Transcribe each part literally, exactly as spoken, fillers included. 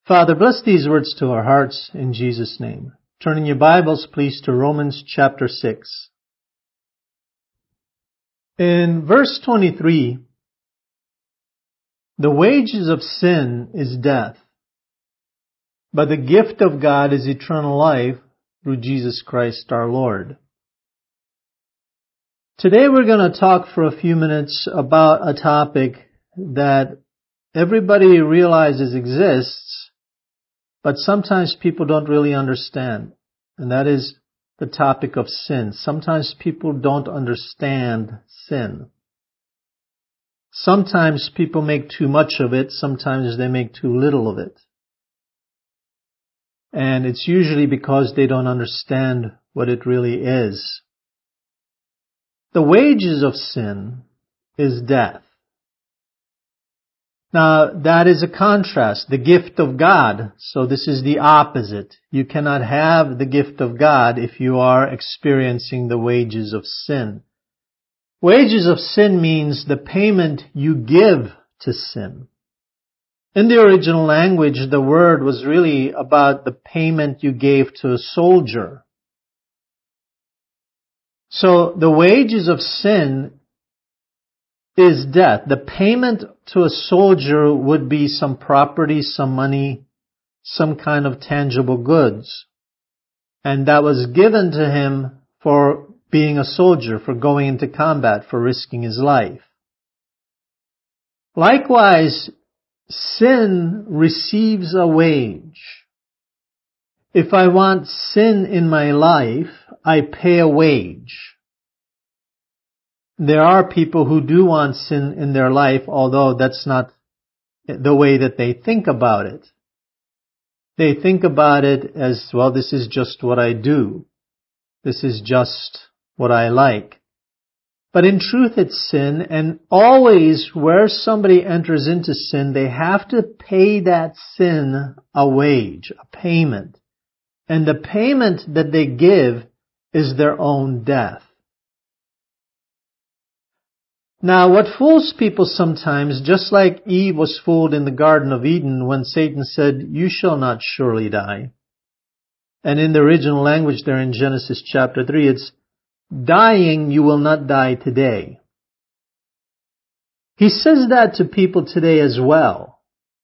Father, bless these words to our hearts in Jesus' name. Turn in your Bibles, please, to Romans chapter six. In verse twenty-three, the wages of sin is death, but the gift of God is eternal life through Jesus Christ our Lord. Today we're going to talk for a few minutes about a topic that everybody realizes exists, but sometimes people don't really understand. And that is the topic of sin. Sometimes people don't understand sin. Sometimes people make too much of it. Sometimes they make too little of it. And it's usually because they don't understand what it really is. The wages of sin is death. Now, that is a contrast. The gift of God. So this is the opposite. You cannot have the gift of God if you are experiencing the wages of sin. Wages of sin means the payment you give to sin. In the original language, the word was really about the payment you gave to a soldier. So the wages of sin is death. The payment to a soldier would be some property, some money, some kind of tangible goods. And that was given to him for being a soldier, for going into combat, for risking his life. Likewise, sin receives a wage. If I want sin in my life, I pay a wage. There are people who do want sin in their life, although that's not the way that they think about it. They think about it as, well, this is just what I do. This is just what I like. But in truth, it's sin, and always where somebody enters into sin, they have to pay that sin a wage, a payment. And the payment that they give is their own death. Now, what fools people sometimes, just like Eve was fooled in the Garden of Eden when Satan said, "You shall not surely die." And in the original language there in Genesis chapter three, it's, "Dying, you will not die today." He says that to people today as well.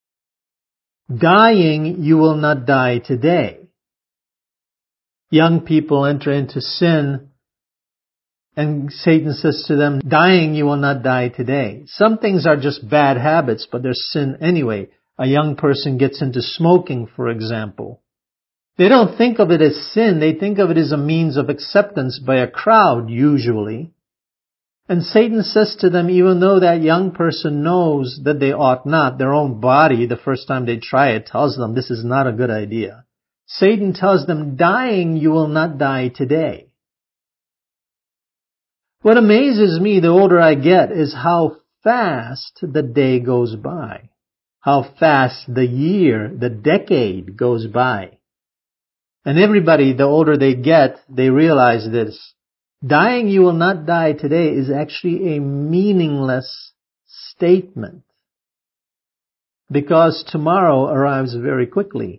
Dying, you will not die today. Young people enter into sin, and Satan says to them, "Dying, you will not die today." Some things are just bad habits, but they're sin anyway. A young person gets into smoking, for example. They don't think of it as sin. They think of it as a means of acceptance by a crowd, usually. And Satan says to them, even though that young person knows that they ought not, their own body, the first time they try it, tells them this is not a good idea. Satan tells them, "Dying, you will not die today." What amazes me the older I get is how fast the day goes by. How fast the year, the decade goes by. And everybody, the older they get, they realize this. Dying, you will not die today is actually a meaningless statement. Because tomorrow arrives very quickly.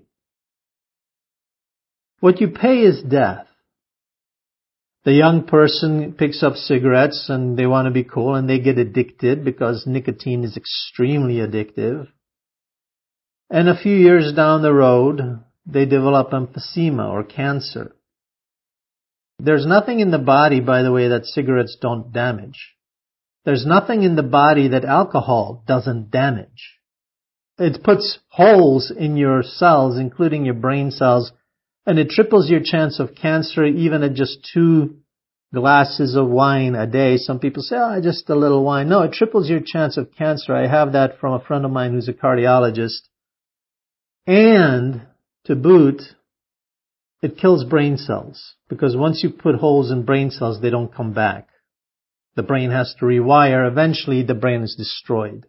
What you pay is death. The young person picks up cigarettes and they want to be cool and they get addicted because nicotine is extremely addictive. And a few years down the road, they develop emphysema or cancer. There's nothing in the body, by the way, that cigarettes don't damage. There's nothing in the body that alcohol doesn't damage. It puts holes in your cells, including your brain cells, and it triples your chance of cancer even at just two glasses of wine a day. Some people say, oh, just a little wine. No, it triples your chance of cancer. I have that from a friend of mine who's a cardiologist. And to boot, it kills brain cells. Because once you put holes in brain cells, they don't come back. The brain has to rewire. Eventually, the brain is destroyed.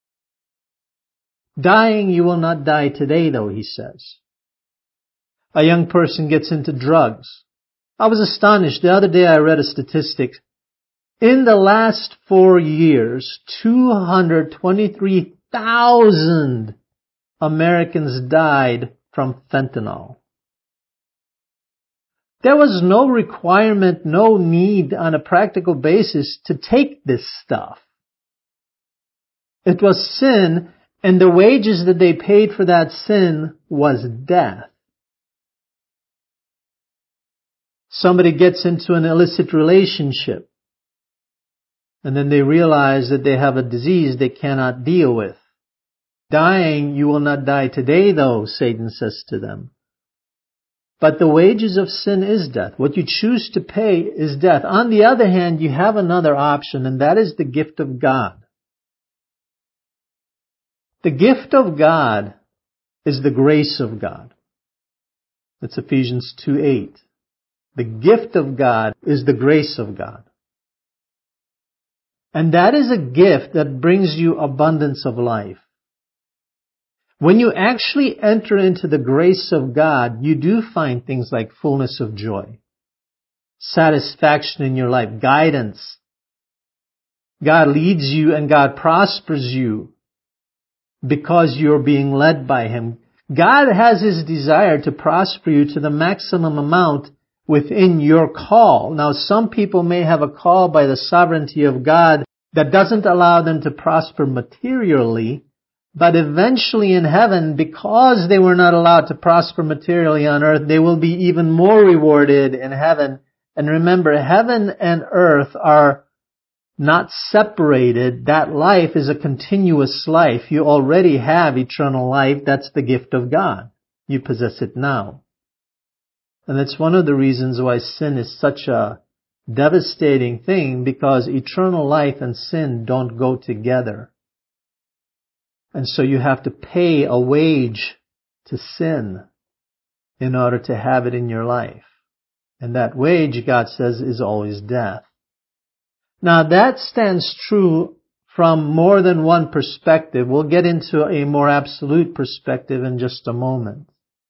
Dying, you will not die today, though, he says. A young person gets into drugs. I was astonished. The other day I read a statistic. In the last four years, two hundred twenty-three thousand Americans died from fentanyl. There was no requirement, no need on a practical basis to take this stuff. It was sin, and the wages that they paid for that sin was death. Somebody gets into an illicit relationship, and then they realize that they have a disease they cannot deal with. Dying, you will not die today though, Satan says to them. But the wages of sin is death. What you choose to pay is death. On the other hand, you have another option, and that is the gift of God. The gift of God is the grace of God. That's Ephesians two eight. The gift of God is the grace of God. And that is a gift that brings you abundance of life. When you actually enter into the grace of God, you do find things like fullness of joy, satisfaction in your life, guidance. God leads you and God prospers you because you're being led by Him. God has His desire to prosper you to the maximum amount within your call. Now, some people may have a call by the sovereignty of God that doesn't allow them to prosper materially, but eventually in heaven, because they were not allowed to prosper materially on earth, they will be even more rewarded in heaven. And remember, heaven and earth are not separated. That life is a continuous life. You already have eternal life. That's the gift of God. You possess it now. And that's one of the reasons why sin is such a devastating thing, because eternal life and sin don't go together. And so you have to pay a wage to sin in order to have it in your life. And that wage, God says, is always death. Now that stands true from more than one perspective. We'll get into a more absolute perspective in just a moment.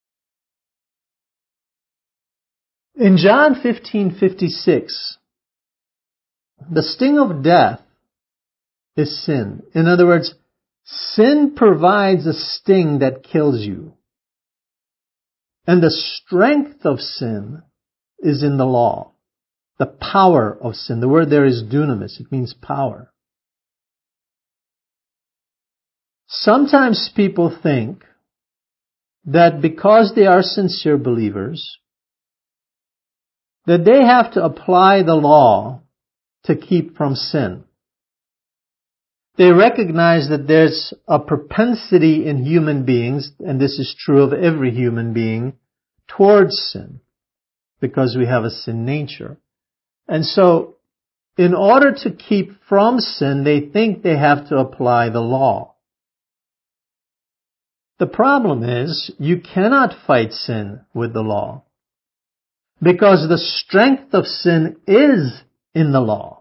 In John fifteen fifty-six, the sting of death is sin. In other words, sin provides a sting that kills you. And the strength of sin is in the law. The power of sin. The word there is dunamis. It means power. Sometimes people think that because they are sincere believers, that they have to apply the law to keep from sin. They recognize that there's a propensity in human beings, and this is true of every human being, towards sin, because we have a sin nature. And so, in order to keep from sin, they think they have to apply the law. The problem is, you cannot fight sin with the law, because the strength of sin is in the law.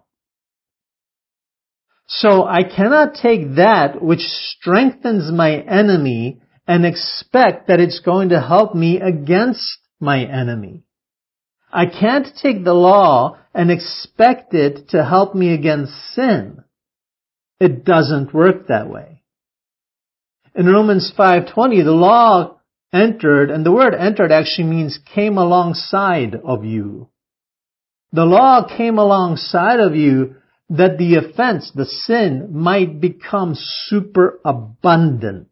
So I cannot take that which strengthens my enemy and expect that it's going to help me against my enemy. I can't take the law and expect it to help me against sin. It doesn't work that way. In Romans five twenty, the law entered, and the word entered actually means came alongside of you. The law came alongside of you that the offense, the sin, might become superabundant.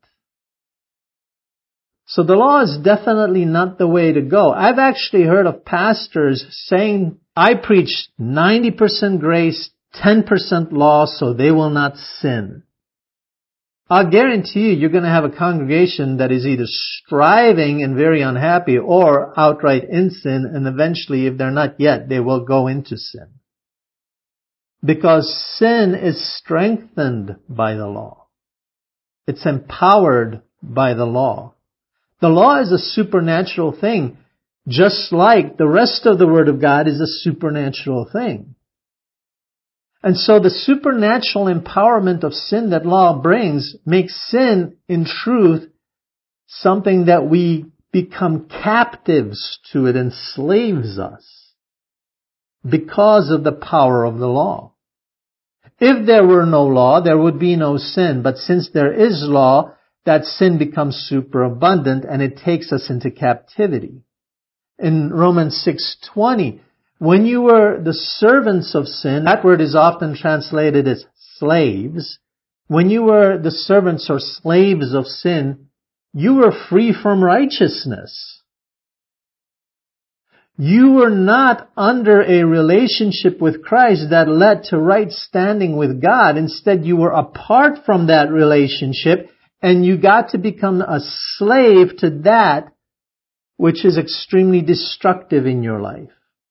So the law is definitely not the way to go. I've actually heard of pastors saying, I preach ninety percent grace, ten percent law, so they will not sin. I'll guarantee you, you're going to have a congregation that is either striving and very unhappy or outright in sin, and eventually, if they're not yet, they will go into sin. Because sin is strengthened by the law. It's empowered by the law. The law is a supernatural thing, just like the rest of the Word of God is a supernatural thing. And so the supernatural empowerment of sin that law brings makes sin, in truth, something that we become captives to. It enslaves us because of the power of the law. If there were no law, there would be no sin. But since there is law, that sin becomes superabundant and it takes us into captivity. In Romans six twenty, when you were the servants of sin, that word is often translated as slaves. When you were the servants or slaves of sin, you were free from righteousness. You were not under a relationship with Christ that led to right standing with God. Instead, you were apart from that relationship, and you got to become a slave to that which is extremely destructive in your life.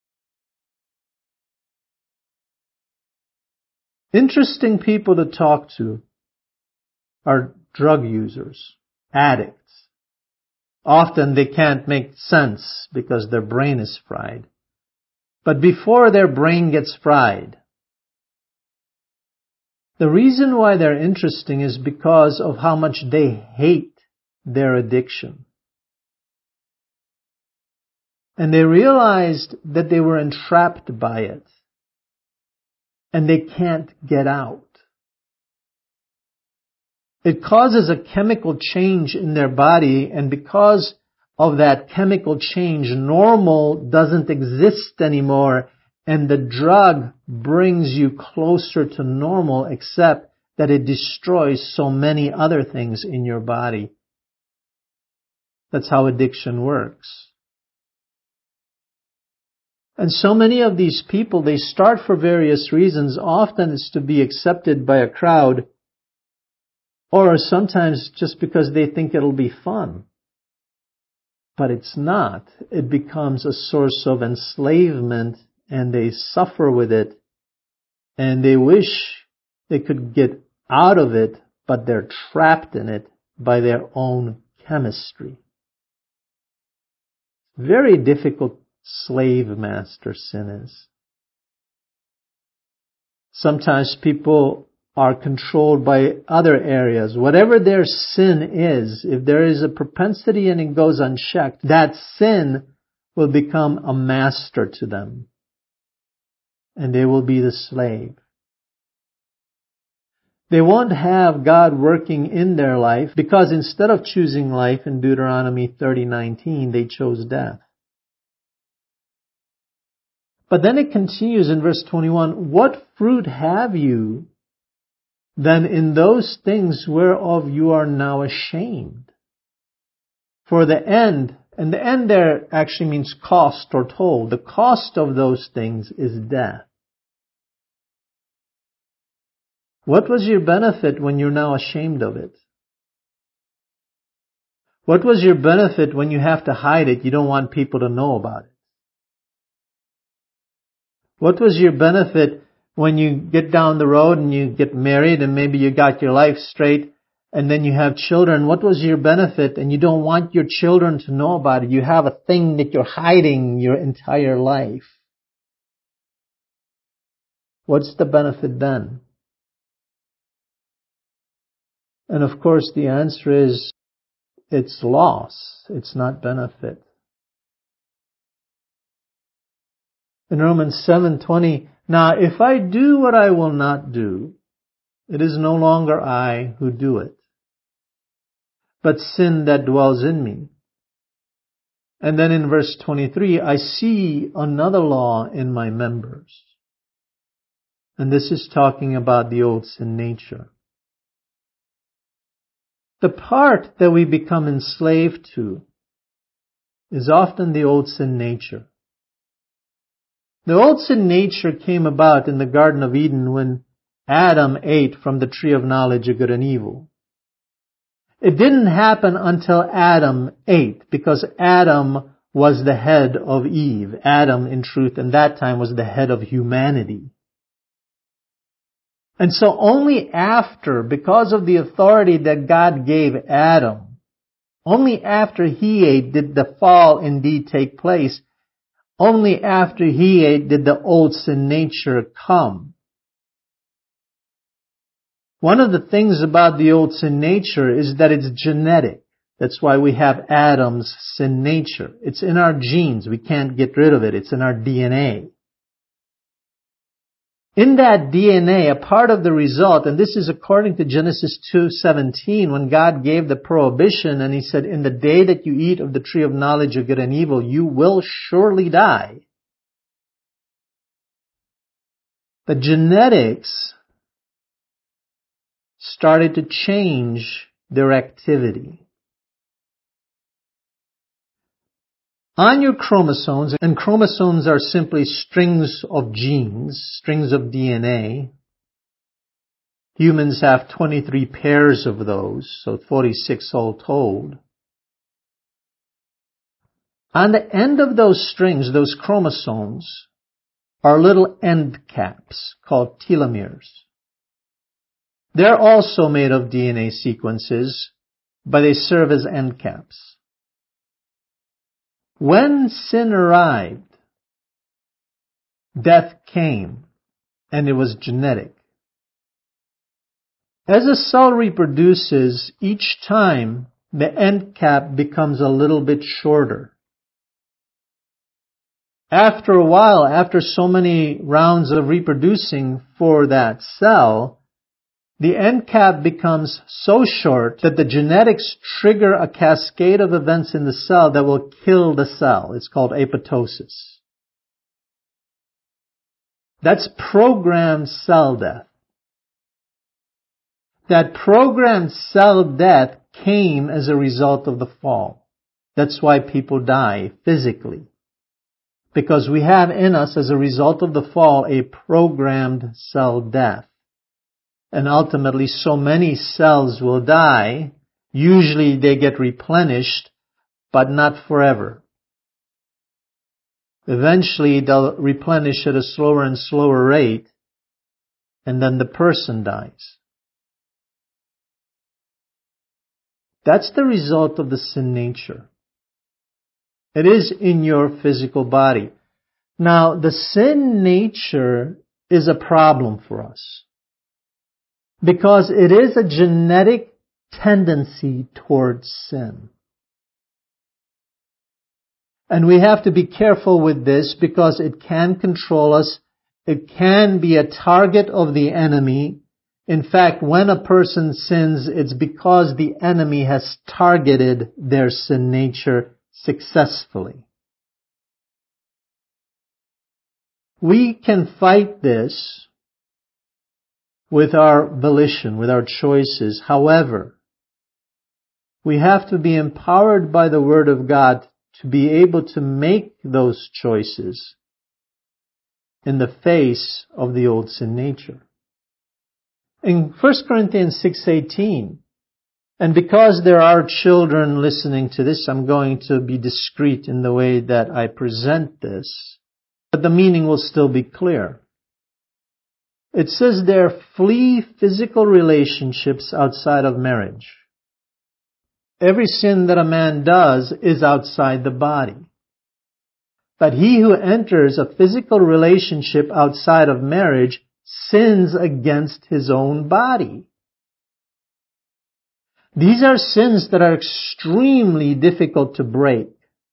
Interesting people to talk to are drug users, addicts. Often they can't make sense because their brain is fried. But before their brain gets fried, the reason why they're interesting is because of how much they hate their addiction. And they realized that they were entrapped by it. And they can't get out. It causes a chemical change in their body, and because of that chemical change, normal doesn't exist anymore, and the drug brings you closer to normal, except that it destroys so many other things in your body. That's how addiction works. And so many of these people, they start for various reasons. Often it's to be accepted by a crowd, or sometimes just because they think it'll be fun. But it's not. It becomes a source of enslavement, and they suffer with it, and they wish they could get out of it, but they're trapped in it by their own chemistry. Very difficult slave master sin is. Sometimes people are controlled by other areas. Whatever their sin is, if there is a propensity and it goes unchecked, that sin will become a master to them. And they will be the slave. They won't have God working in their life because instead of choosing life in Deuteronomy thirty nineteen, they chose death. But then it continues in verse twenty-one, what fruit have you then in those things whereof you are now ashamed? For the end, and the end there actually means cost or toll. The cost of those things is death. What was your benefit when you're now ashamed of it? What was your benefit when you have to hide it? You don't want people to know about it. What was your benefit when you get down the road and you get married and maybe you got your life straight and then you have children? What was your benefit? And you don't want your children to know about it. You have a thing that you're hiding your entire life. What's the benefit then? And of course the answer is it's loss. It's not benefit. In Romans seven twenty, now if I do what I will not do, it is no longer I who do it, but sin that dwells in me. And then in verse twenty-three, I see another law in my members. And this is talking about the old sin nature. The part that we become enslaved to is often the old sin nature. The old sin nature came about in the Garden of Eden when Adam ate from the tree of knowledge of good and evil. It didn't happen until Adam ate, because Adam was the head of Eve. Adam, in truth, in that time was the head of humanity. And so only after, because of the authority that God gave Adam, only after he ate did the fall indeed take place. Only after he ate did the old sin nature come. One of the things about the old sin nature is that it's genetic. That's why we have Adam's sin nature. It's in our genes. We can't get rid of it. It's in our D N A. In that D N A, a part of the result, and this is according to Genesis two seventeen, when God gave the prohibition and He said, in the day that you eat of the tree of knowledge of good and evil, you will surely die. The genetics started to change their activity. On your chromosomes, and chromosomes are simply strings of genes, strings of D N A. Humans have twenty-three pairs of those, so forty-six all told. On the end of those strings, those chromosomes, are little end caps called telomeres. They're also made of D N A sequences, but they serve as end caps. When sin arrived, death came, and it was genetic. As a cell reproduces, each time the end cap becomes a little bit shorter. After a while, after so many rounds of reproducing for that cell, the end cap becomes so short that the genetics trigger a cascade of events in the cell that will kill the cell. It's called apoptosis. That's programmed cell death. That programmed cell death came as a result of the fall. That's why people die physically. Because we have in us, as a result of the fall, a programmed cell death. And ultimately, so many cells will die. Usually they get replenished, but not forever. Eventually, they'll replenish at a slower and slower rate, and then the person dies. That's the result of the sin nature. It is in your physical body. Now, the sin nature is a problem for us, because it is a genetic tendency towards sin. And we have to be careful with this because it can control us. It can be a target of the enemy. In fact, when a person sins, it's because the enemy has targeted their sin nature successfully. We can fight this with our volition, with our choices. However, we have to be empowered by the Word of God to be able to make those choices in the face of the old sin nature. In First Corinthians six eighteen, and because there are children listening to this, I'm going to be discreet in the way that I present this, but the meaning will still be clear. It says there, flee physical relationships outside of marriage. Every sin that a man does is outside the body. But he who enters a physical relationship outside of marriage sins against his own body. These are sins that are extremely difficult to break.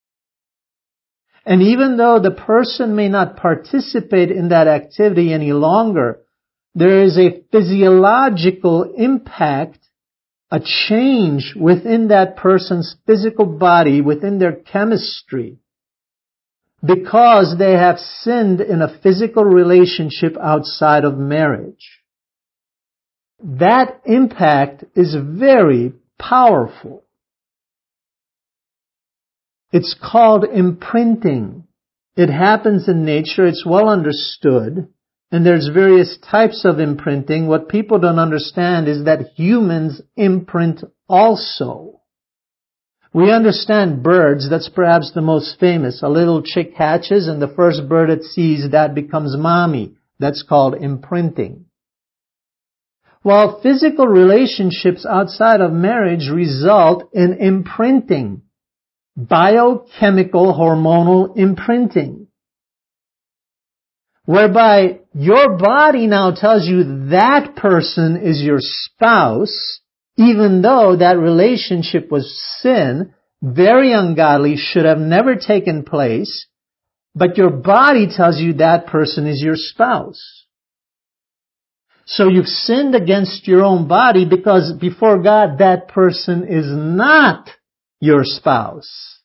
And even though the person may not participate in that activity any longer, there is a physiological impact, a change within that person's physical body, within their chemistry, because they have sinned in a physical relationship outside of marriage. That impact is very powerful. It's called imprinting. It happens in nature. It's well understood. And there's various types of imprinting. What people don't understand is that humans imprint also. We understand birds. That's perhaps the most famous. A little chick hatches and the first bird it sees, that becomes mommy. That's called imprinting. While physical relationships outside of marriage result in imprinting, biochemical hormonal imprinting, whereby your body now tells you that person is your spouse, even though that relationship was sin, very ungodly, should have never taken place, but your body tells you that person is your spouse. So you've sinned against your own body because before God, that person is not your spouse.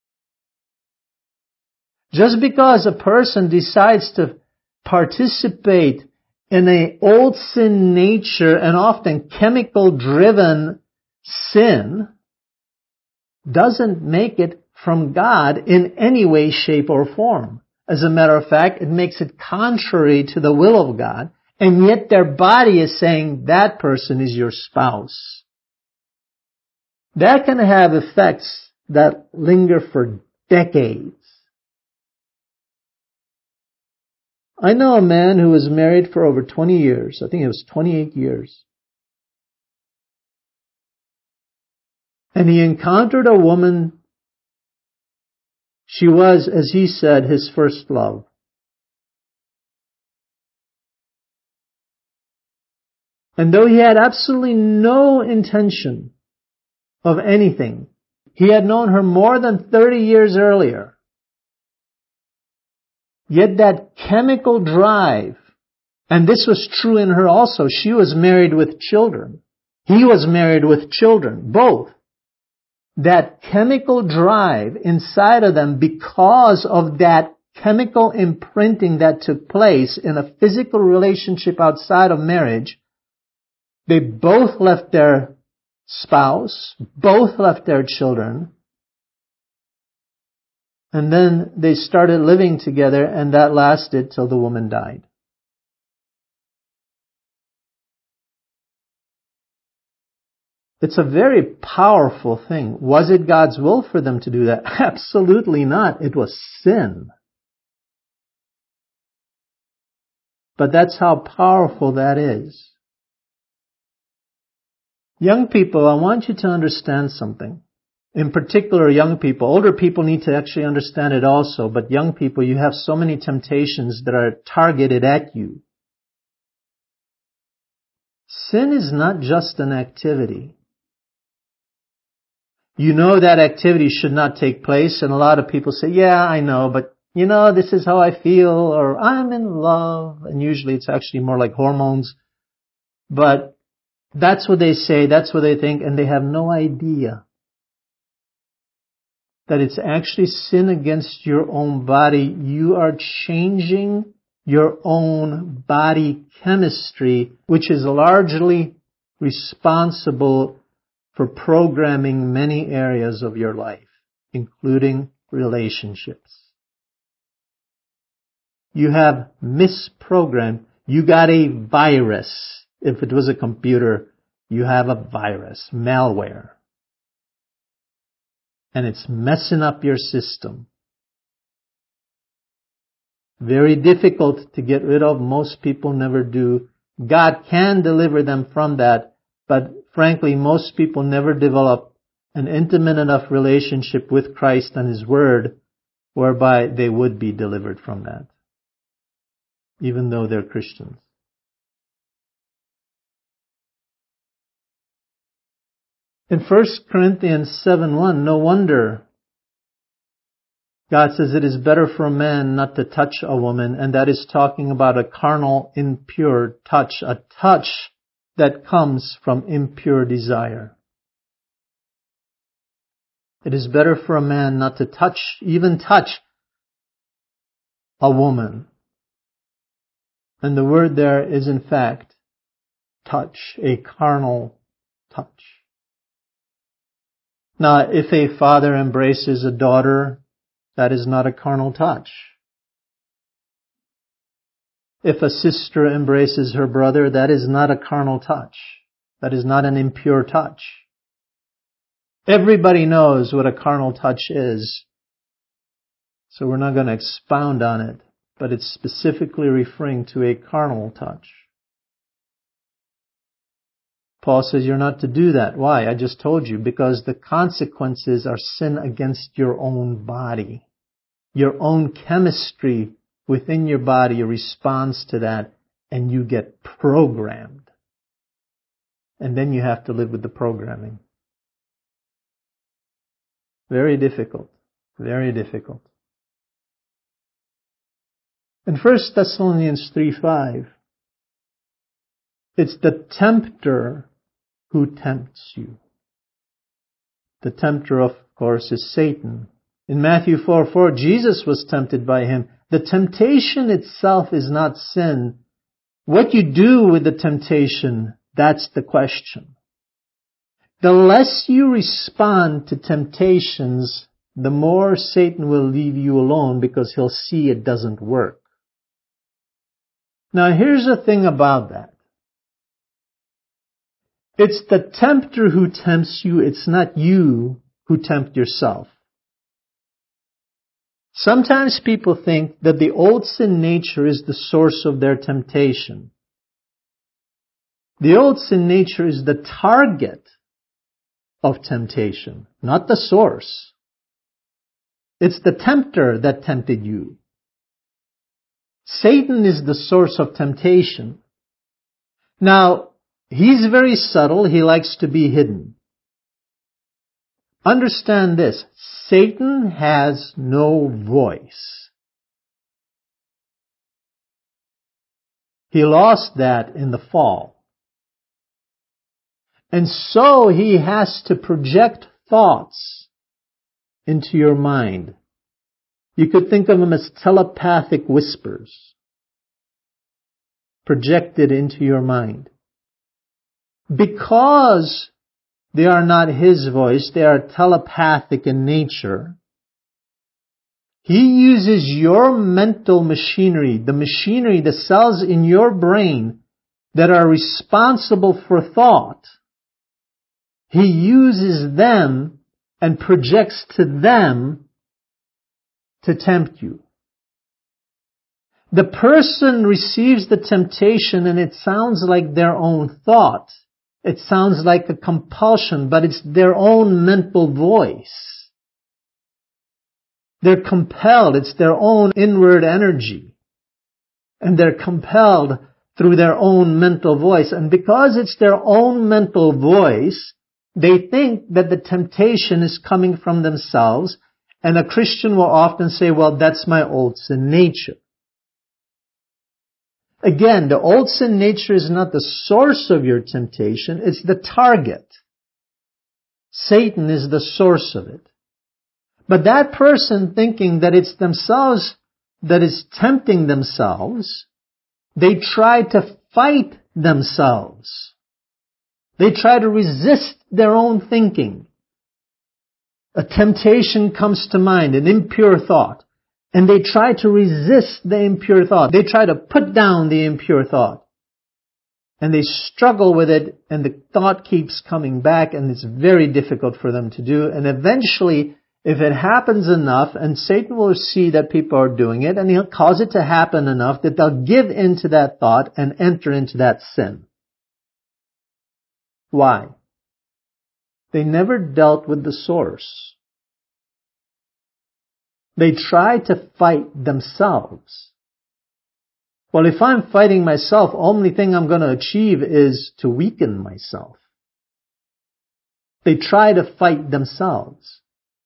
Just because a person decides to participate in an old sin nature and often chemical driven sin doesn't make it from God in any way, shape, or form. As a matter of fact, it makes it contrary to the will of God, and yet their body is saying that person is your spouse. That can have effects that linger for decades. I know a man who was married for over twenty years. I think it was twenty-eight years. And he encountered a woman. She was, as he said, his first love. And though he had absolutely no intention of anything, he had known her more than thirty years earlier. Yet that chemical drive, and this was true in her also, she was married with children. He was married with children, both. That chemical drive inside of them, because of that chemical imprinting that took place in a physical relationship outside of marriage, they both left their spouse, both left their children, and then they started living together, and that lasted till the woman died. It's a very powerful thing. Was it God's will for them to do that? Absolutely not. It was sin. But that's how powerful that is. Young people, I want you to understand something. In particular, young people. Older people need to actually understand it also. But young people, you have so many temptations that are targeted at you. Sin is not just an activity. You know that activity should not take place, and a lot of people say, yeah, I know, but you know, this is how I feel, or I'm in love, and usually it's actually more like hormones. But that's what they say, that's what they think, and they have no idea that it's actually sin against your own body. You are changing your own body chemistry, which is largely responsible for programming many areas of your life, including relationships. You have misprogrammed. You got a virus. If it was a computer, you have a virus, malware. And it's messing up your system. Very difficult to get rid of. Most people never do. God can deliver them from that, but frankly, most people never develop an intimate enough relationship with Christ and His Word whereby they would be delivered from that, even though they're Christians. In First Corinthians seven one, no wonder God says it is better for a man not to touch a woman, and that is talking about a carnal, impure touch, a touch that comes from impure desire. It is better for a man not to touch, even touch a woman. And the word there is in fact touch, a carnal touch. Now, if a father embraces a daughter, that is not a carnal touch. If a sister embraces her brother, that is not a carnal touch. That is not an impure touch. Everybody knows what a carnal touch is, so we're not going to expound on it, but it's specifically referring to a carnal touch. Paul says you're not to do that. Why? I just told you. Because the consequences are sin against your own body. Your own chemistry within your body responds to that, and you get programmed. And then you have to live with the programming. Very difficult. Very difficult. In First Thessalonians three five, It's the tempter who tempts you. The tempter, of course, is Satan. In Matthew four four, Jesus was tempted by him. The temptation itself is not sin. What you do with the temptation, that's the question. The less you respond to temptations, the more Satan will leave you alone because he'll see it doesn't work. Now here's the thing about that. It's the tempter who tempts you, it's not you who tempt yourself. Sometimes people think that the old sin nature is the source of their temptation. The old sin nature is the target of temptation, not the source. It's the tempter that tempted you. Satan is the source of temptation. Now, he's very subtle. He likes to be hidden. Understand this. Satan has no voice. He lost that in the fall. And so he has to project thoughts into your mind. You could think of them as telepathic whispers projected into your mind. Because they are not his voice, they are telepathic in nature. He uses your mental machinery, the machinery, the cells in your brain that are responsible for thought. He uses them and projects to them to tempt you. The person receives the temptation and it sounds like their own thought. It sounds like a compulsion, but it's their own mental voice. They're compelled. It's their own inward energy. And they're compelled through their own mental voice. And because it's their own mental voice, they think that the temptation is coming from themselves. And a Christian will often say, well, that's my old sin nature. Again, the old sin nature is not the source of your temptation, it's the target. Satan is the source of it. But that person thinking that it's themselves that is tempting themselves, they try to fight themselves. They try to resist their own thinking. A temptation comes to mind, an impure thought. And they try to resist the impure thought. They try to put down the impure thought. And they struggle with it, and the thought keeps coming back, and it's very difficult for them to do. And eventually, if it happens enough, and Satan will see that people are doing it, and he'll cause it to happen enough that they'll give into that thought and enter into that sin. Why? They never dealt with the source. They try to fight themselves. Well, if I'm fighting myself, only thing I'm going to achieve is to weaken myself. They try to fight themselves.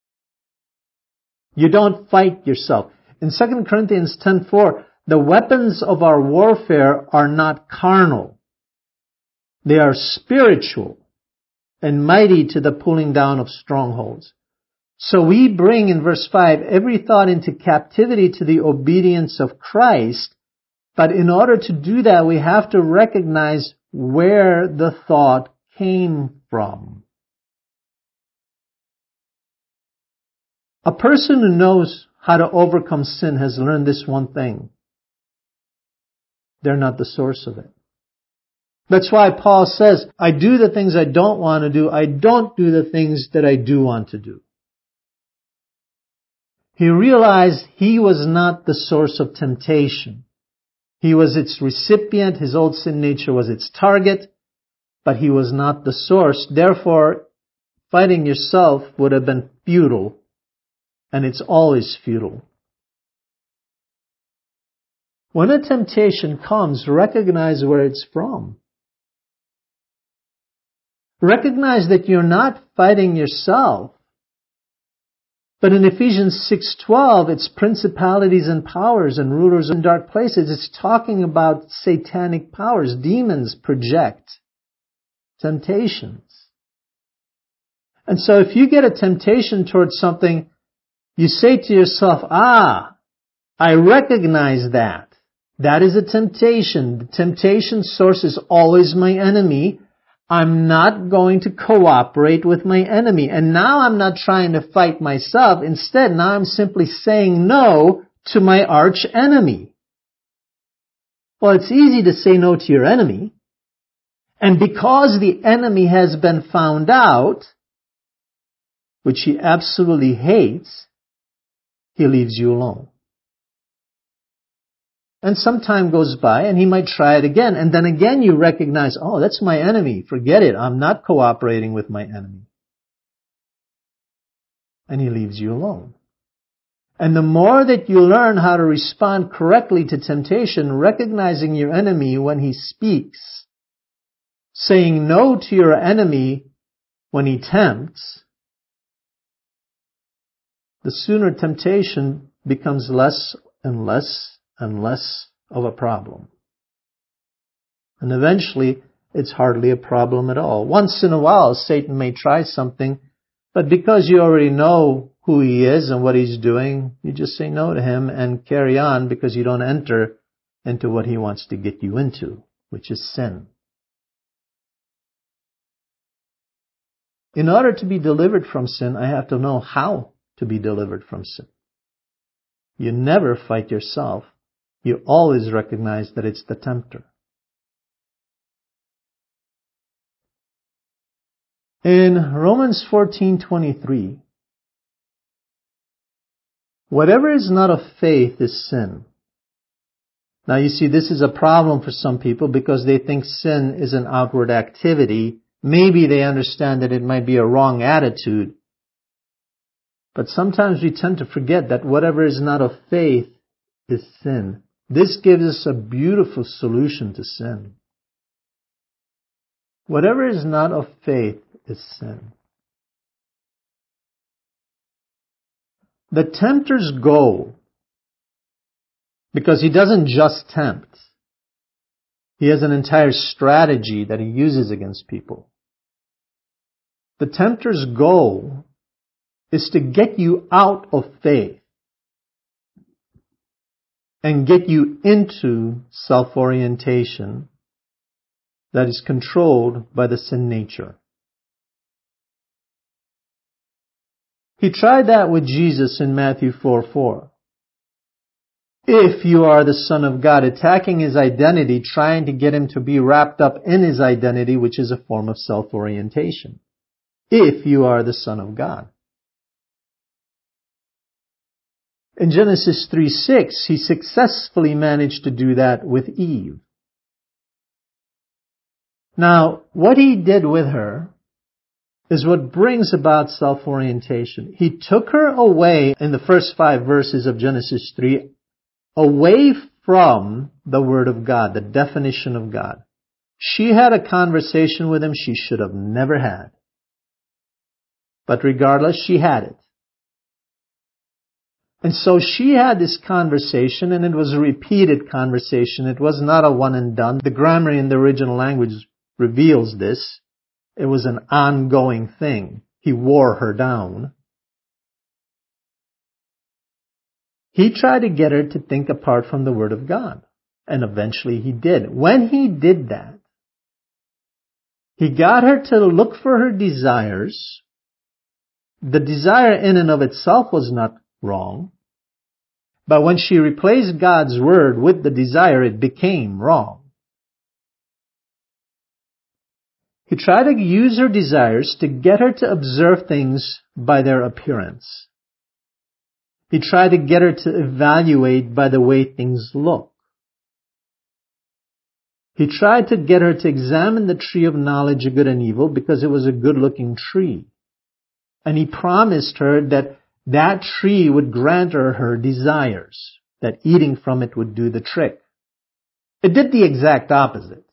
You don't fight yourself. In Second Corinthians ten four, the weapons of our warfare are not carnal. They are spiritual and mighty to the pulling down of strongholds. So we bring, in verse five, every thought into captivity to the obedience of Christ. But in order to do that, we have to recognize where the thought came from. A person who knows how to overcome sin has learned this one thing. They're not the source of it. That's why Paul says, I do the things I don't want to do. I don't do the things that I do want to do. He realized he was not the source of temptation. He was its recipient. His old sin nature was its target, but he was not the source. Therefore, fighting yourself would have been futile, and it's always futile. When a temptation comes, recognize where it's from. Recognize that you're not fighting yourself, But in Ephesians six twelve, it's principalities and powers and rulers in dark places. It's talking about satanic powers. Demons project temptations. And so if you get a temptation towards something, you say to yourself, ah, I recognize that. That is a temptation. The temptation source is always my enemy. I'm not going to cooperate with my enemy. And now I'm not trying to fight myself. Instead, now I'm simply saying no to my arch enemy. Well, it's easy to say no to your enemy. And because the enemy has been found out, which he absolutely hates, he leaves you alone. And some time goes by and he might try it again. And then again you recognize, oh, that's my enemy. Forget it. I'm not cooperating with my enemy. And he leaves you alone. And the more that you learn how to respond correctly to temptation, recognizing your enemy when he speaks, saying no to your enemy when he tempts, the sooner temptation becomes less and less and less of a problem. And eventually, it's hardly a problem at all. Once in a while, Satan may try something, but because you already know who he is and what he's doing, you just say no to him and carry on because you don't enter into what he wants to get you into, which is sin. In order to be delivered from sin, I have to know how to be delivered from sin. You never fight yourself. You always recognize that it's the tempter. In Romans fourteen twenty-three, whatever is not of faith is sin. Now you see, this is a problem for some people because they think sin is an outward activity. Maybe they understand that it might be a wrong attitude. But sometimes we tend to forget that whatever is not of faith is sin. This gives us a beautiful solution to sin. Whatever is not of faith is sin. The tempter's goal, because he doesn't just tempt, he has an entire strategy that he uses against people. The tempter's goal is to get you out of faith and get you into self-orientation that is controlled by the sin nature. He tried that with Jesus in Matthew four four. If you are the Son of God, attacking his identity, trying to get him to be wrapped up in his identity, which is a form of self-orientation. If you are the Son of God. In Genesis three six, he successfully managed to do that with Eve. Now, what he did with her is what brings about self-orientation. He took her away in the first five verses of Genesis three, away from the Word of God, the definition of God. She had a conversation with him she should have never had. But regardless, she had it. And so she had this conversation, and it was a repeated conversation. It was not a one and done. The grammar in the original language reveals this. It was an ongoing thing. He wore her down. He tried to get her to think apart from the Word of God. And eventually he did. When he did that, he got her to look for her desires. The desire in and of itself was not wrong. But when she replaced God's Word with the desire, it became wrong. He tried to use her desires to get her to observe things by their appearance. He tried to get her to evaluate by the way things look. He tried to get her to examine the tree of knowledge of good and evil because it was a good-looking tree. And he promised her that that tree would grant her her desires, that eating from it would do the trick. It did the exact opposite.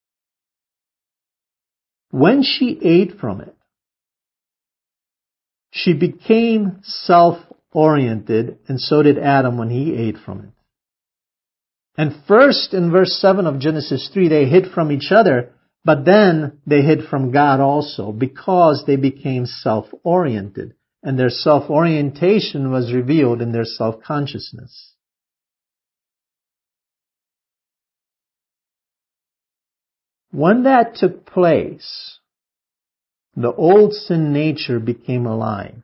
When she ate from it, she became self-oriented, and so did Adam when he ate from it. And first, in verse seven of Genesis three, they hid from each other, but then they hid from God also, because they became self-oriented, and their self-orientation was revealed in their self-consciousness. When that took place, the old sin nature became alive.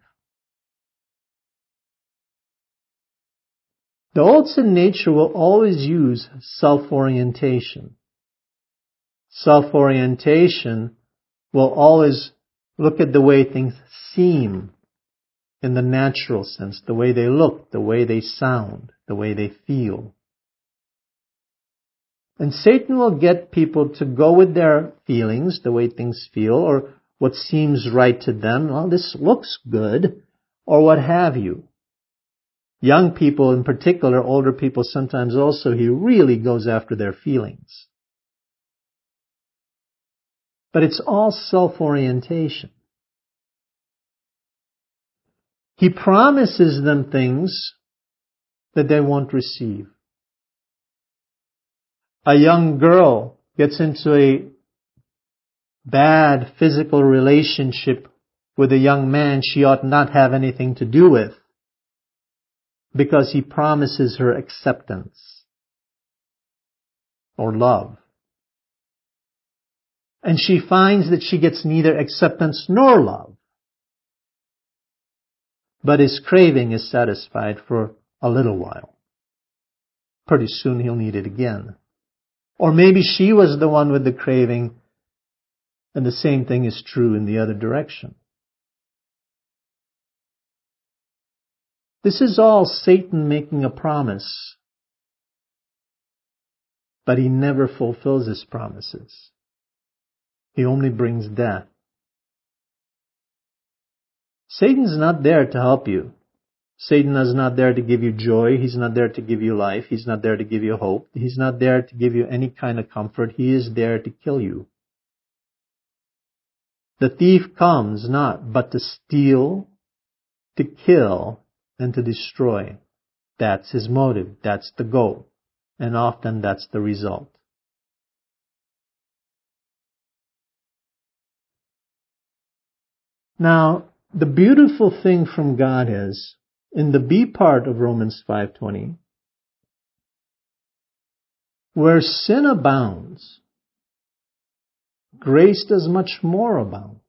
The old sin nature will always use self-orientation. Self-orientation will always look at the way things seem in the natural sense, the way they look, the way they sound, the way they feel. And Satan will get people to go with their feelings, the way things feel, or what seems right to them. Well, this looks good, or what have you. Young people in particular, older people sometimes also, he really goes after their feelings. But it's all self-orientation. He promises them things that they won't receive. A young girl gets into a bad physical relationship with a young man she ought not have anything to do with, because he promises her acceptance or love. And she finds that she gets neither acceptance nor love. But his craving is satisfied for a little while. Pretty soon he'll need it again. Or maybe she was the one with the craving, and the same thing is true in the other direction. This is all Satan making a promise, but he never fulfills his promises. He only brings death. Satan's not there to help you. Satan is not there to give you joy. He's not there to give you life. He's not there to give you hope. He's not there to give you any kind of comfort. He is there to kill you. The thief comes not but to steal, to kill, and to destroy. That's his motive. That's the goal. And often that's the result. Now, the beautiful thing from God is, in the B part of Romans five twenty, where sin abounds, grace does much more abound.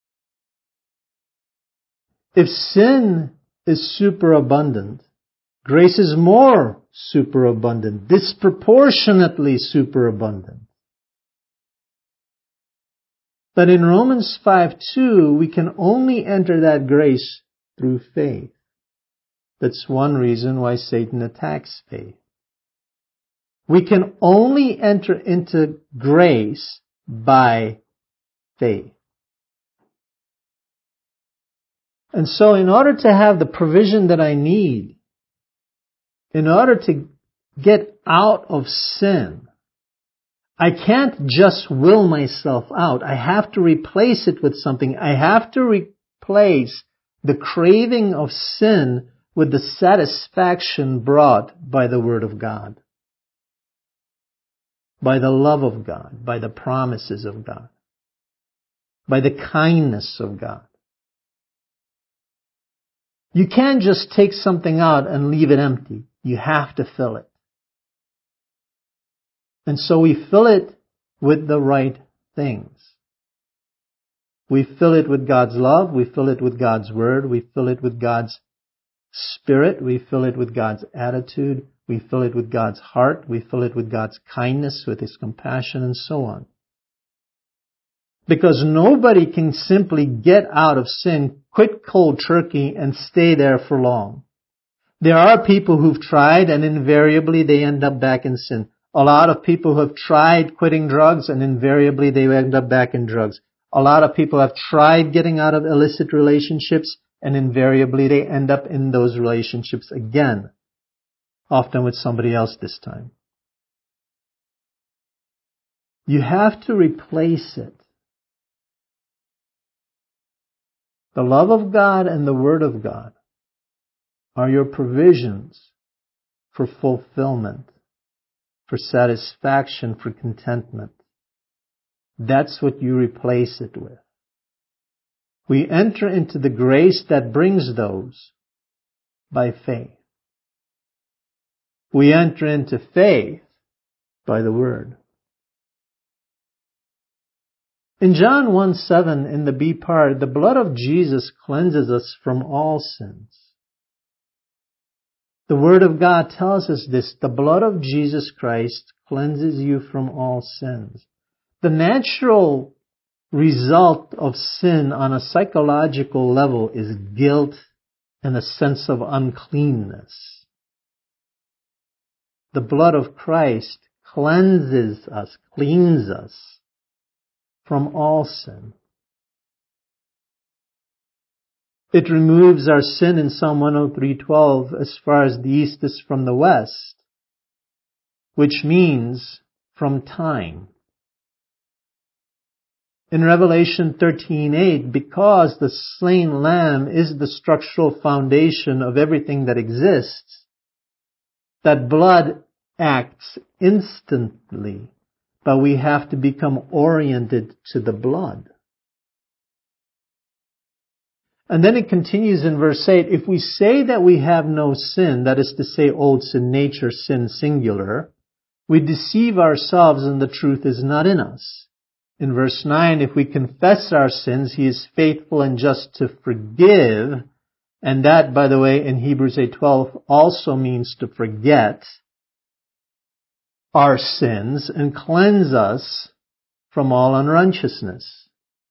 If sin is superabundant, grace is more superabundant, disproportionately superabundant. But in Romans five two, we can only enter that grace through faith. That's one reason why Satan attacks faith. We can only enter into grace by faith. And so in order to have the provision that I need, in order to get out of sin, I can't just will myself out. I have to replace it with something. I have to replace the craving of sin with the satisfaction brought by the Word of God, by the love of God, by the promises of God, by the kindness of God. You can't just take something out and leave it empty. You have to fill it. And so we fill it with the right things. We fill it with God's love. We fill it with God's Word. We fill it with God's Spirit. We fill it with God's attitude. We fill it with God's heart. We fill it with God's kindness, with His compassion, and so on. Because nobody can simply get out of sin, quit cold turkey, and stay there for long. There are people who've tried, and invariably they end up back in sin. A lot of people have tried quitting drugs, and invariably they end up back in drugs. A lot of people have tried getting out of illicit relationships, and invariably they end up in those relationships again, often with somebody else this time. You have to replace it. The love of God and the Word of God are your provisions for fulfillment, for satisfaction, for contentment. That's what you replace it with. We enter into the grace that brings those by faith. We enter into faith by the Word. In John one seven, in the B part, the blood of Jesus cleanses us from all sins. The Word of God tells us this. The blood of Jesus Christ cleanses you from all sins. The natural result of sin on a psychological level is guilt and a sense of uncleanness. The blood of Christ cleanses us, cleans us from all sin. It removes our sin in Psalm one oh three twelve as far as the east is from the west, which means from time. In Revelation thirteen eight, because the slain lamb is the structural foundation of everything that exists, that blood acts instantly, but we have to become oriented to the blood. And then it continues in verse eight, if we say that we have no sin, that is to say old sin nature, sin singular, we deceive ourselves and the truth is not in us. In verse nine, if we confess our sins, He is faithful and just to forgive. And that, by the way, in Hebrews eight twelve also means to forget our sins and cleanse us from all unrighteousness.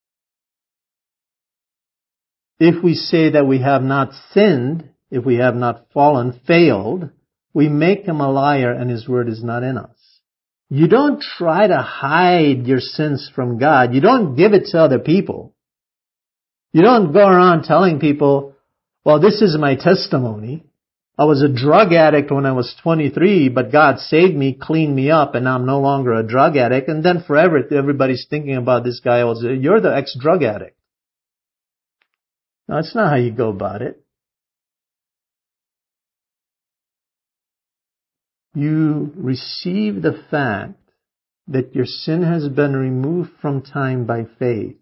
If we say that we have not sinned, if we have not fallen, failed, we make Him a liar and His word is not in us. You don't try to hide your sins from God. You don't give it to other people. You don't go around telling people, well, this is my testimony. I was a drug addict when I was twenty-three, but God saved me, cleaned me up, and now I'm no longer a drug addict. And then forever, everybody's thinking about this guy. You're the ex-drug addict. No, that's not how you go about it. You receive the fact that your sin has been removed from time by faith.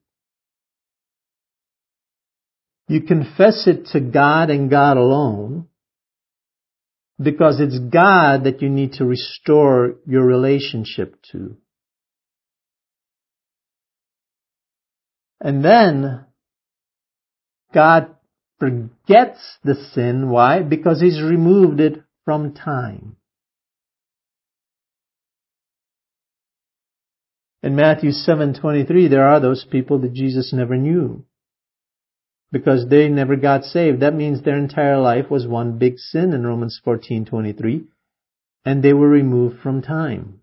You confess it to God and God alone, because it's God that you need to restore your relationship to. And then God forgets the sin. Why? Because He's removed it from time. In Matthew seven twenty-three, there are those people that Jesus never knew because they never got saved. That means their entire life was one big sin in Romans fourteen twenty-three, and they were removed from time.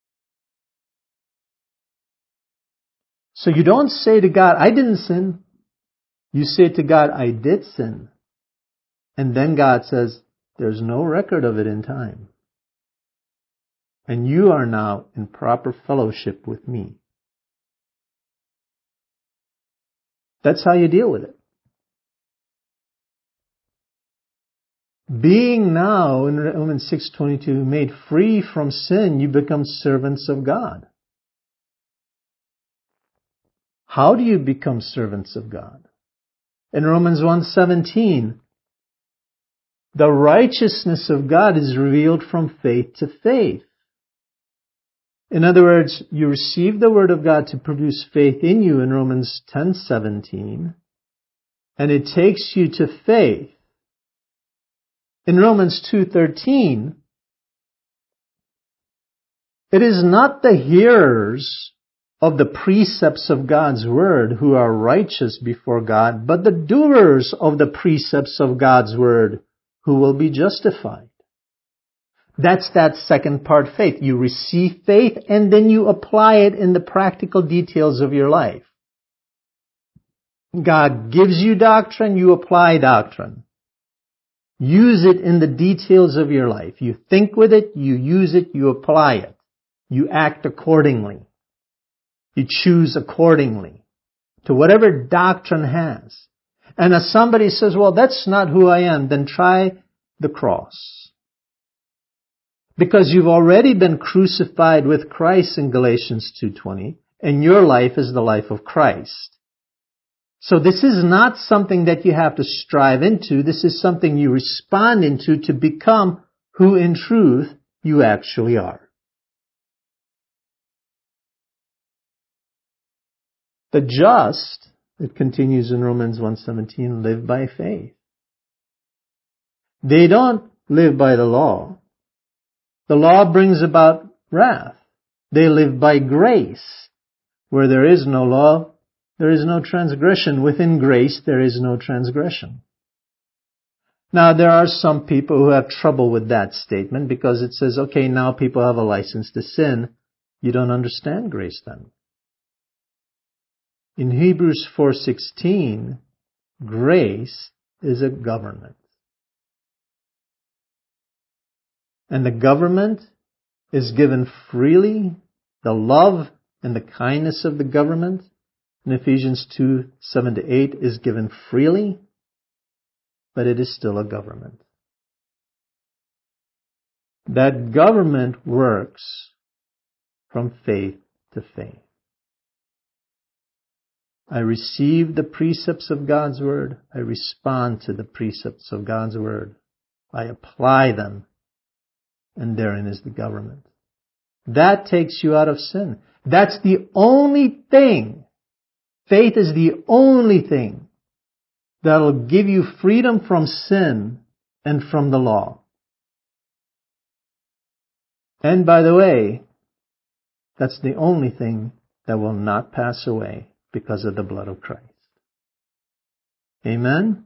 So you don't say to God, I didn't sin. You say to God, I did sin. And then God says, there's no record of it in time. And you are now in proper fellowship with me. That's how you deal with it. Being now, in Romans six twenty-two, made free from sin, you become servants of God. How do you become servants of God? In Romans one seventeen, the righteousness of God is revealed from faith to faith. In other words, you receive the Word of God to produce faith in you in Romans ten seventeen, and it takes you to faith. In Romans two thirteen, it is not the hearers of the precepts of God's Word who are righteous before God, but the doers of the precepts of God's Word who will be justified. That's that second part, faith. You receive faith and then you apply it in the practical details of your life. God gives you doctrine, you apply doctrine. Use it in the details of your life. You think with it, you use it, you apply it. You act accordingly. You choose accordingly to whatever doctrine has. And as somebody says, well, that's not who I am, then try the cross. Because you've already been crucified with Christ in Galatians two twenty, and your life is the life of Christ. So this is not something that you have to strive into. This is something you respond into to become who in truth you actually are. The just, it continues in Romans one seventeen, live by faith. They don't live by the law. The law brings about wrath. They live by grace. Where there is no law, there is no transgression. Within grace, there is no transgression. Now, there are some people who have trouble with that statement because it says, okay, now people have a license to sin. You don't understand grace then. In Hebrews four sixteen, grace is a government. And the government is given freely. The love and the kindness of the government in Ephesians two, seven to eight is given freely, but it is still a government. That government works from faith to faith. I receive the precepts of God's Word. I respond to the precepts of God's Word. I apply them. And therein is the government. That takes you out of sin. That's the only thing. Faith is the only thing that will give you freedom from sin and from the law. And by the way, that's the only thing that will not pass away because of the blood of Christ. Amen?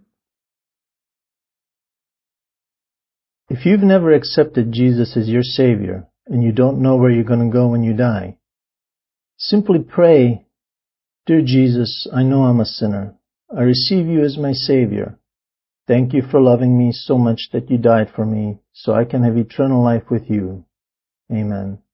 If you've never accepted Jesus as your Savior and you don't know where you're going to go when you die, simply pray, Dear Jesus, I know I'm a sinner. I receive you as my Savior. Thank you for loving me so much that you died for me so I can have eternal life with you. Amen.